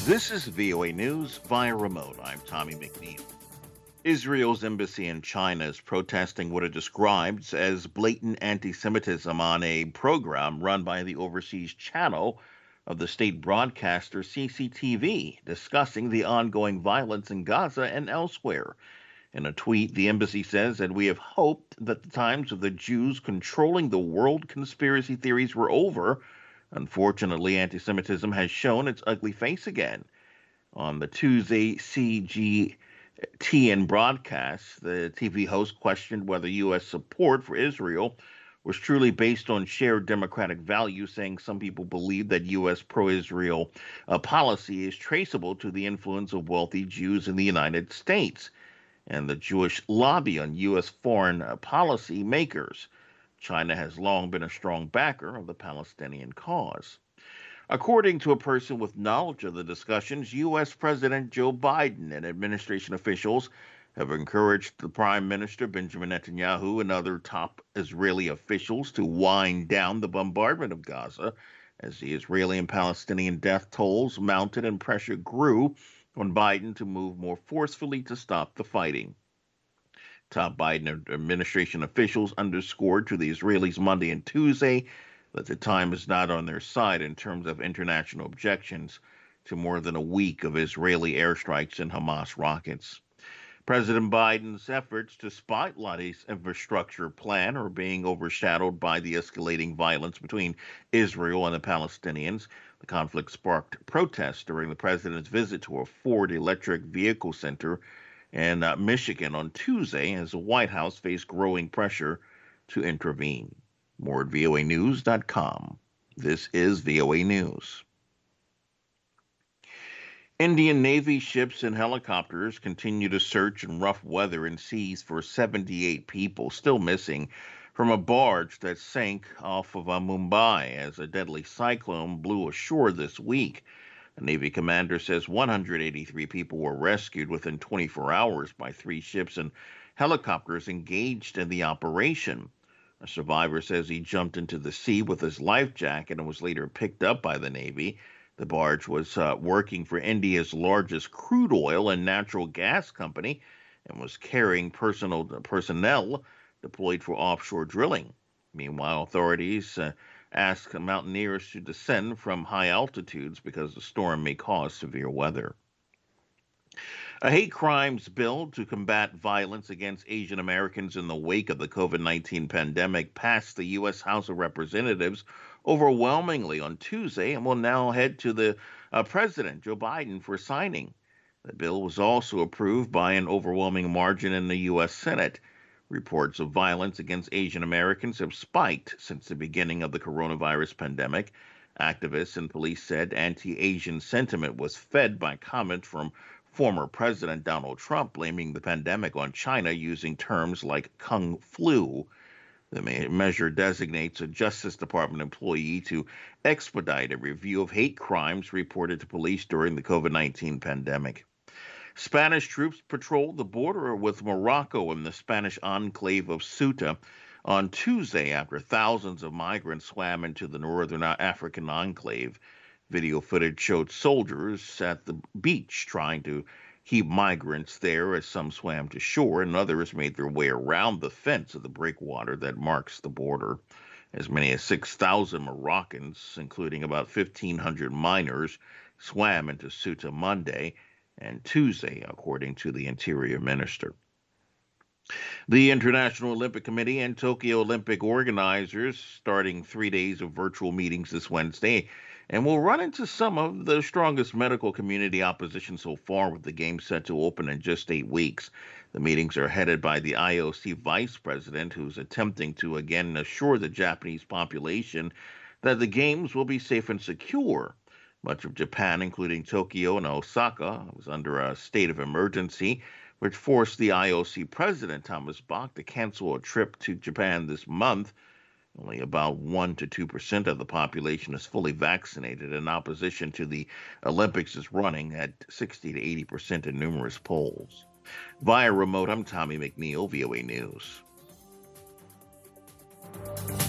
This is VOA News via remote. I'm Tommy McNeil. Israel's embassy in China is protesting what it describes as blatant anti Semitism on a program run by the overseas channel of the state broadcaster CCTV, discussing the ongoing violence in Gaza and elsewhere. In a tweet, the embassy says that we have hoped that the times of the Jews controlling the world conspiracy theories were over. Unfortunately, anti Semitism has shown its ugly face again. On the Tuesday CGTN broadcast, the TV host questioned whether U.S. support for Israel was truly based on shared democratic values, saying some people believe that U.S. pro-Israel policy is traceable to the influence of wealthy Jews in the United States and the Jewish lobby on U.S. foreign policy makers. China has long been a strong backer of the Palestinian cause. According to a person with knowledge of the discussions, U.S. President Joe Biden and administration officials have encouraged the Prime Minister Benjamin Netanyahu and other top Israeli officials to wind down the bombardment of Gaza as the Israeli and Palestinian death tolls mounted and pressure grew on Biden to move more forcefully to stop the fighting. Top Biden administration officials underscored to the Israelis Monday and Tuesday that the time is not on their side in terms of international objections to more than a week of Israeli airstrikes and Hamas rockets. President Biden's efforts to spotlight his infrastructure plan are being overshadowed by the escalating violence between Israel and the Palestinians. The conflict sparked protests during the president's visit to a Ford electric vehicle center in Michigan on Tuesday as the White House faced growing pressure to intervene. More at voanews.com. This is VOA News. Indian Navy ships and helicopters continue to search in rough weather and seas for 78 people still missing from a barge that sank off of Mumbai as a deadly cyclone blew ashore this week. The Navy commander says 183 people were rescued within 24 hours by 3 ships and helicopters engaged in the operation. A survivor says he jumped into the sea with his life jacket and was later picked up by the Navy. The barge was working for India's largest crude oil and natural gas company and was carrying personnel deployed for offshore drilling. Meanwhile, authorities ask mountaineers to descend from high altitudes because the storm may cause severe weather. A hate crimes bill to combat violence against Asian Americans in the wake of the COVID-19 pandemic passed the U.S. House of Representatives overwhelmingly on Tuesday and will now head to the President, Joe Biden, for signing. The bill was also approved by an overwhelming margin in the U.S. Senate. Reports of violence against Asian Americans have spiked since the beginning of the coronavirus pandemic. Activists and police said anti-Asian sentiment was fed by comments from former President Donald Trump blaming the pandemic on China using terms like Kung Flu. The measure designates a Justice Department employee to expedite a review of hate crimes reported to police during the COVID-19 pandemic. Spanish troops patrolled the border with Morocco in the Spanish enclave of Ceuta on Tuesday after thousands of migrants swam into the northern African enclave. Video footage showed soldiers at the beach trying to keep migrants there as some swam to shore and others made their way around the fence of the breakwater that marks the border. As many as 6,000 Moroccans, including about 1,500 minors, swam into Ceuta Monday and Tuesday, according to the Interior Minister. The International Olympic Committee and Tokyo Olympic organizers starting 3 days of virtual meetings this Wednesday and will run into some of the strongest medical community opposition so far, with the Games set to open in just 8 weeks. The meetings are headed by the IOC vice president, who's attempting to again assure the Japanese population that the Games will be safe and secure. Much of Japan, including Tokyo and Osaka, was under a state of emergency, which forced the IOC president, Thomas Bach, to cancel a trip to Japan this month. Only about 1 to 2% of the population is fully vaccinated, and opposition to the Olympics is running at 60 to 80% in numerous polls. Via remote, I'm Tommy McNeil, VOA News.